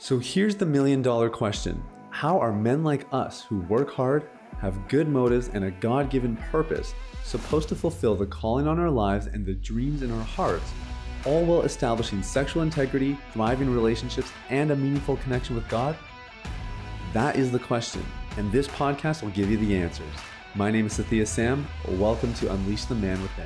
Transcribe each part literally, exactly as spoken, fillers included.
So here's the million dollar question. How are men like us who work hard, have good motives, and a God-given purpose supposed to fulfill the calling on our lives and the dreams in our hearts, all while establishing sexual integrity, thriving relationships, and a meaningful connection with God? That is the question, and this podcast will give you the answers. My name is Sathya Sam. Welcome to Unleash the Man Within.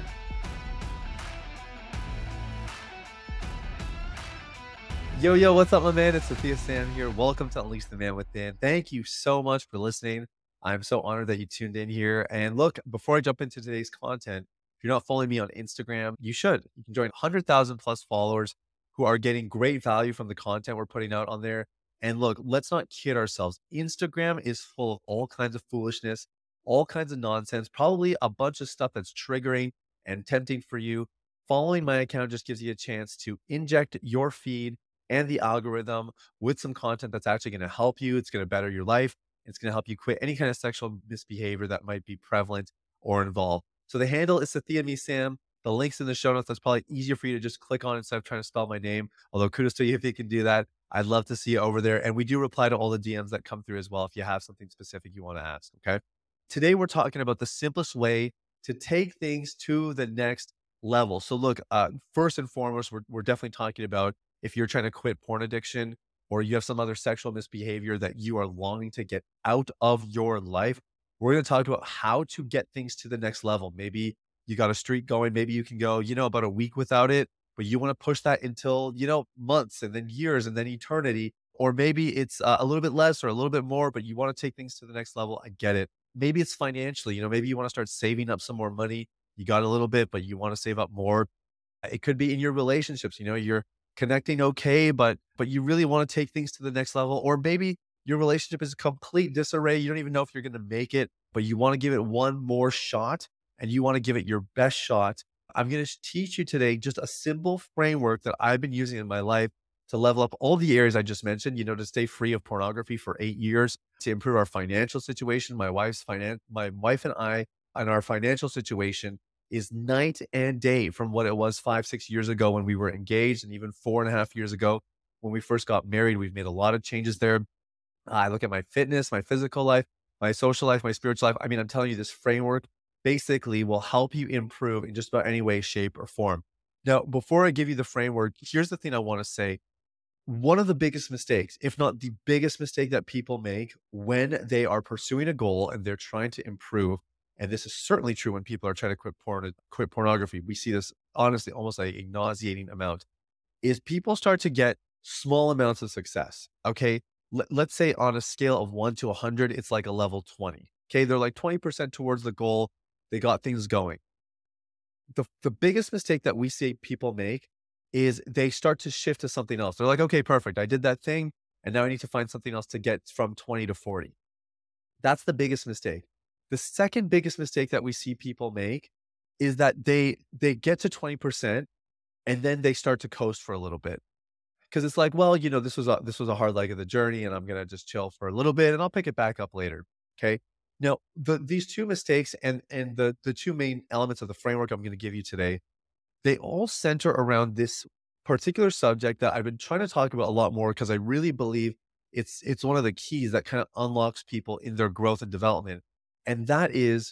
Yo, yo, what's up, my man? It's Sathya Sam here. Welcome to Unleash the Man Within. Thank you so much for listening. I'm so honored that you tuned in here. And look, before I jump into today's content, if you're not following me on Instagram, you should. You can join one hundred thousand plus followers who are getting great value from the content we're putting out on there. And look, let's not kid ourselves. Instagram is full of all kinds of foolishness, all kinds of nonsense, probably a bunch of stuff that's triggering and tempting for you. Following my account just gives you a chance to inject your feed and the algorithm with some content that's actually going to help you. It's going to better your life. It's going to help you quit any kind of sexual misbehavior that might be prevalent or involved. So the handle is Sathya Me Sam. The link's in the show notes. That's probably easier for you to just click on instead of trying to spell my name. Although kudos to you if you can do that. I'd love to see you over there. And we do reply to all the D Ms that come through as well if you have something specific you want to ask. Okay. Today we're talking about the simplest way to take things to the next level. So look, uh, first and foremost, we're, we're definitely talking about if you're trying to quit porn addiction or you have some other sexual misbehavior that you are longing to get out of your life, we're going to talk about how to get things to the next level. Maybe you got a streak going. Maybe you can go, you know, about a week without it, but you want to push that until, you know, months and then years and then eternity. Or maybe it's uh, a little bit less or a little bit more, but you want to take things to the next level. I get it. Maybe it's financially, you know, maybe you want to start saving up some more money. You got a little bit, but you want to save up more. It could be in your relationships, you know, you're connecting okay, but but you really want to take things to the next level. Or maybe your relationship is complete disarray. You don't even know if you're going to make it, but you want to give it one more shot and you want to give it your best shot. I'm going to teach you today just a simple framework that I've been using in my life to level up all the areas I just mentioned, you know, to stay free of pornography for eight years, to improve our financial situation. My wife's finance, my wife and I, and our financial situation is night and day from what it was five, six years ago when we were engaged, and even four and a half years ago when we first got married. We've made a lot of changes there. I look at my fitness, my physical life, my social life, my spiritual life. I mean, I'm telling you, this framework basically will help you improve in just about any way, shape, or form. Now, before I give you the framework, here's the thing I want to say. One of the biggest mistakes, if not the biggest mistake that people make when they are pursuing a goal and they're trying to improve, and this is certainly true when people are trying to quit porn, quit pornography. We see this honestly almost like a nauseating amount, is people start to get small amounts of success. Okay. Let, let's say on a scale of one to a hundred, it's like a level twenty. Okay. They're like twenty percent towards the goal. They got things going. The, the biggest mistake that we see people make is they start to shift to something else. They're like, okay, perfect. I did that thing. And now I need to find something else to get from twenty to forty. That's the biggest mistake. The second biggest mistake that we see people make is that they they get to twenty percent and then they start to coast for a little bit. Because it's like, well, you know, this was a this was a hard leg of the journey and I'm gonna just chill for a little bit and I'll pick it back up later. Okay. Now, the, these two mistakes and and the the two main elements of the framework I'm gonna give you today, they all center around this particular subject that I've been trying to talk about a lot more because I really believe it's it's one of the keys that kind of unlocks people in their growth and development. And that is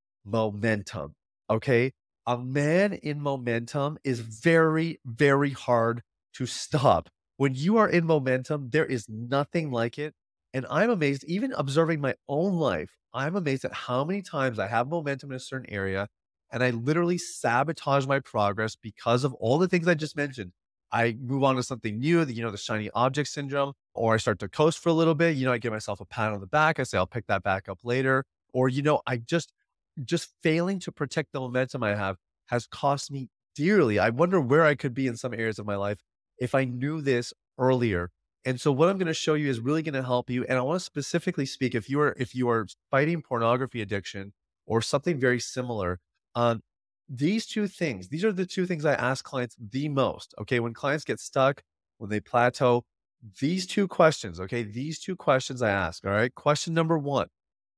momentum. Okay. A man in momentum is very, very hard to stop. When you are in momentum, there is nothing like it. And I'm amazed, even observing my own life, I'm amazed at how many times I have momentum in a certain area and I literally sabotage my progress because of all the things I just mentioned. I move on to something new, the, you know, the shiny object syndrome, or I start to coast for a little bit. You know, I give myself a pat on the back. I say, I'll pick that back up later. Or, you know, I just, just failing to protect the momentum I have has cost me dearly. I wonder where I could be in some areas of my life if I knew this earlier. And so what I'm going to show you is really going to help you. And I want to specifically speak if you are if you are fighting pornography addiction or something very similar. Um, these two things, these are the two things I ask clients the most. Okay, when clients get stuck, when they plateau, these two questions. Okay, these two questions I ask. All right, question number one: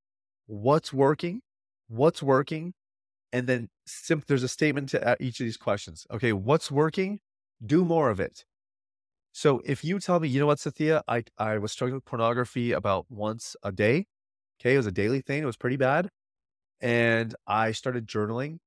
what's working? What's working? And then sim- there's a statement to uh, each of these questions. Okay, what's working? Do more of it. So if you tell me, you know what, Cynthia, I, I was struggling with pornography about once a day. Okay. It was a daily thing. It was pretty bad. And I started journaling.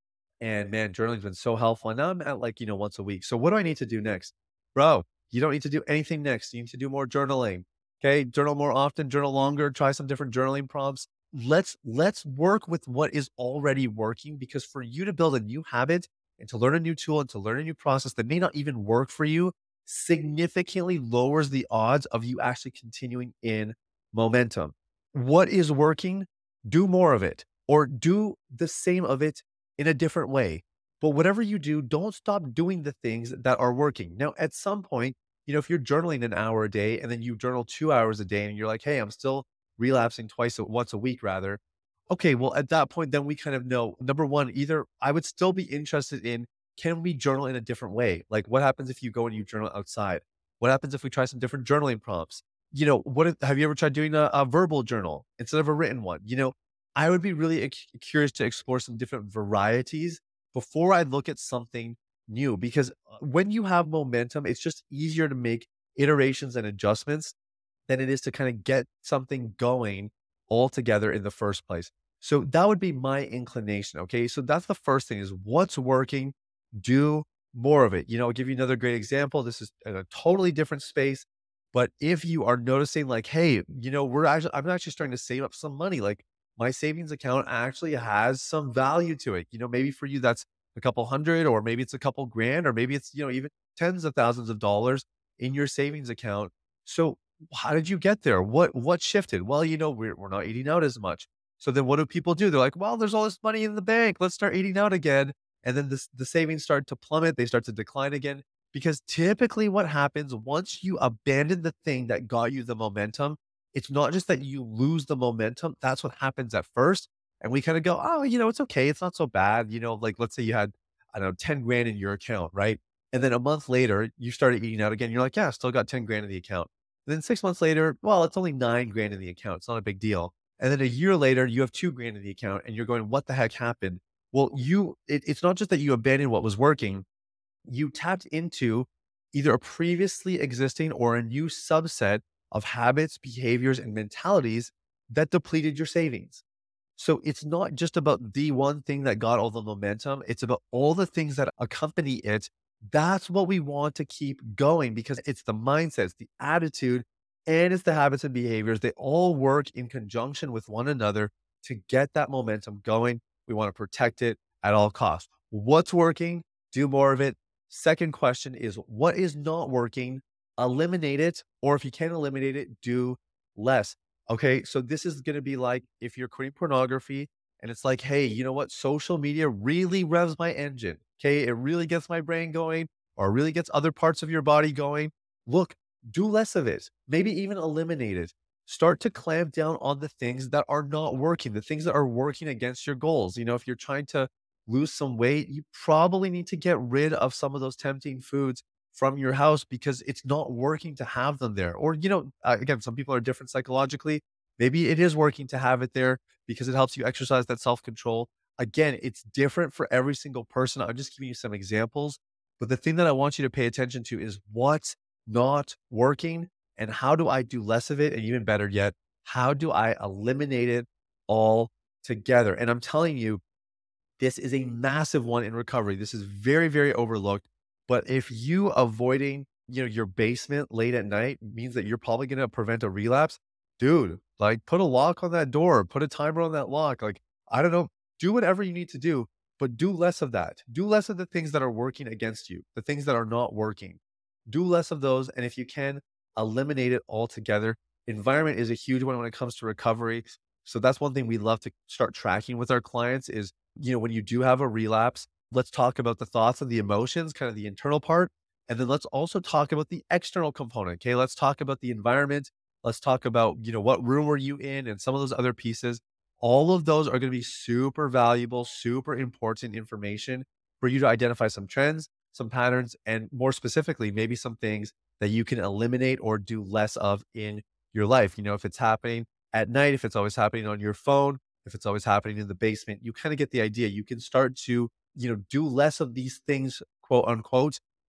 And man, journaling's been so helpful. And now I'm at like, you know, once a week. So what do I need to do next? Bro, you don't need to do anything next. You need to do more journaling. Okay. Journal more often, journal longer, try some different journaling prompts. Let's let's work with what is already working, because for you to build a new habit and to learn a new tool and to learn a new process that may not even work for you significantly lowers the odds of you actually continuing in momentum. What is working? Do more of it, or do the same of it in a different way. But whatever you do, don't stop doing the things that are working. Now, at some point, you know, if you're journaling an hour a day and then you journal two hours a day and you're like, hey, I'm still relapsing twice, a, once a week rather. Okay, well, at that point, then we kind of know, number one, either I would still be interested in, can we journal in a different way? Like, what happens if you go and you journal outside? What happens if we try some different journaling prompts? You know, what if, have you ever tried doing a, a verbal journal instead of a written one? You know, I would be really ex- curious to explore some different varieties before I look at something new, because uh, when you have momentum, it's just easier to make iterations and adjustments than it is to kind of get something going all together in the first place. So that would be my inclination. Okay. So that's the first thing, is what's working, do more of it. You know, I'll give you another great example. This is in a totally different space. But if you are noticing like, hey, you know, we're actually, I'm actually starting to save up some money. Like my savings account actually has some value to it. You know, maybe for you, that's a couple hundred, or maybe it's a couple grand, or maybe it's, you know, even tens of thousands of dollars in your savings account. So how did you get there? What what shifted? Well, you know, we're we're not eating out as much. So then what do people do? They're like, well, there's all this money in the bank. Let's start eating out again. And then this, the savings start to plummet. They start to decline again. Because typically what happens once you abandon the thing that got you the momentum, it's not just that you lose the momentum. That's what happens at first. And we kind of go, oh, you know, it's okay. It's not so bad. You know, like let's say you had, I don't know, ten grand in your account, right? And then a month later, you started eating out again. You're like, yeah, I still got ten grand in the account. And then six months later, well, it's only nine grand in the account. It's not a big deal. And then a year later, you have two grand in the account and you're going, what the heck happened? Well, you, it, it's not just that you abandoned what was working, you tapped into either a previously existing or a new subset of habits, behaviors, and mentalities that depleted your savings. So it's not just about the one thing that got all the momentum. It's about all the things that accompany it. That's what we want to keep going, because it's the mindset, it's the attitude, and it's the habits and behaviors. They all work in conjunction with one another to get that momentum going. We want to protect it at all costs. What's working? Do more of it. Second question is, what is not working? Eliminate it. Or if you can't eliminate it, do less. Okay, so this is going to be like if you're quitting pornography and it's like, hey, you know what? Social media really revs my engine. Okay, it really gets my brain going, or really gets other parts of your body going. Look, do less of it. Maybe even eliminate it. Start to clamp down on the things that are not working, the things that are working against your goals. You know, if you're trying to lose some weight, you probably need to get rid of some of those tempting foods from your house because it's not working to have them there. Or, you know, uh, again, some people are different psychologically. Maybe it is working to have it there because it helps you exercise that self control. Again, it's different for every single person. I'm just giving you some examples. But the thing that I want you to pay attention to is what's not working and how do I do less of it? And even better yet, how do I eliminate it all together? And I'm telling you, this is a massive one in recovery. This is very, very overlooked. But if you avoiding, you know, your basement late at night means that you're probably going to prevent a relapse, dude, like put a lock on that door, put a timer on that lock. Like, I don't know, do whatever you need to do, but do less of that. Do less of the things that are working against you, the things that are not working. Do less of those. And if you can, eliminate it altogether. Environment is a huge one when it comes to recovery. So that's one thing we love to start tracking with our clients is, you know, when you do have a relapse, let's talk about the thoughts and the emotions, kind of the internal part. And then let's also talk about the external component. Okay. Let's talk about the environment. Let's talk about, you know, what room were you in and some of those other pieces. All of those are going to be super valuable, super important information for you to identify some trends, some patterns, and more specifically, maybe some things that you can eliminate or do less of in your life. You know, if it's happening at night, if it's always happening on your phone, if it's always happening in the basement, you kind of get the idea. You can start to, you know, do less of these things, quote unquote,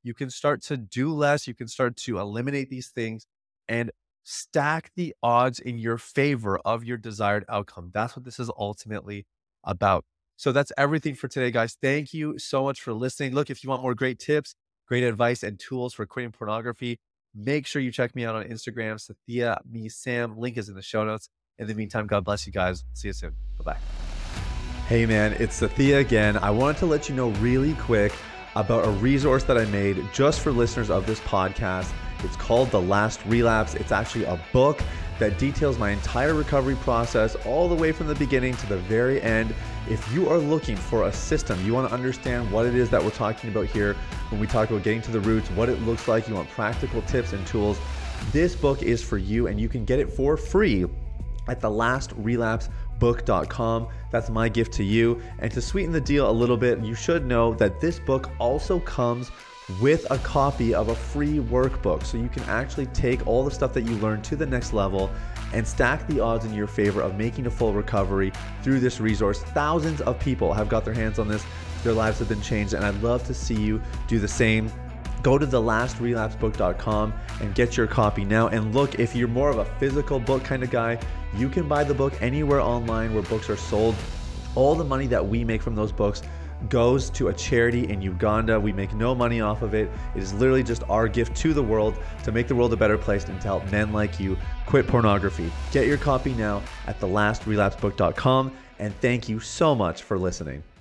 you can start to do less. You can start to eliminate these things and stack the odds in your favor of your desired outcome. That's what this is ultimately about. So that's everything for today, guys. Thank you so much for listening. Look, if you want more great tips, great advice, and tools for quitting pornography, make sure you check me out on Instagram, Sathya Me Sam. Link is in the show notes. In the meantime, God bless you guys. See you soon. Bye-bye. Hey man, it's Sathya again. I wanted to let you know really quick about a resource that I made just for listeners of this podcast. It's called The Last Relapse. It's actually a book that details my entire recovery process all the way from the beginning to the very end. If you are looking for a system, you want to understand what it is that we're talking about here when we talk about getting to the roots, what it looks like, you want practical tips and tools, this book is for you, and you can get it for free at the last relapse book dot com. That's my gift to you. And to sweeten the deal a little bit, you should know that this book also comes with a copy of a free workbook. So you can actually take all the stuff that you learned to the next level and stack the odds in your favor of making a full recovery through this resource. Thousands of people have got their hands on this. Their lives have been changed, and I'd love to see you do the same. Go to the last relapse book dot com and get your copy now. And look, if you're more of a physical book kind of guy, you can buy the book anywhere online where books are sold. All the money that we make from those books goes to a charity in Uganda. We make no money off of it. It is literally just our gift to the world to make the world a better place and to help men like you quit pornography. Get your copy now at the last relapse book dot com, and thank you so much for listening.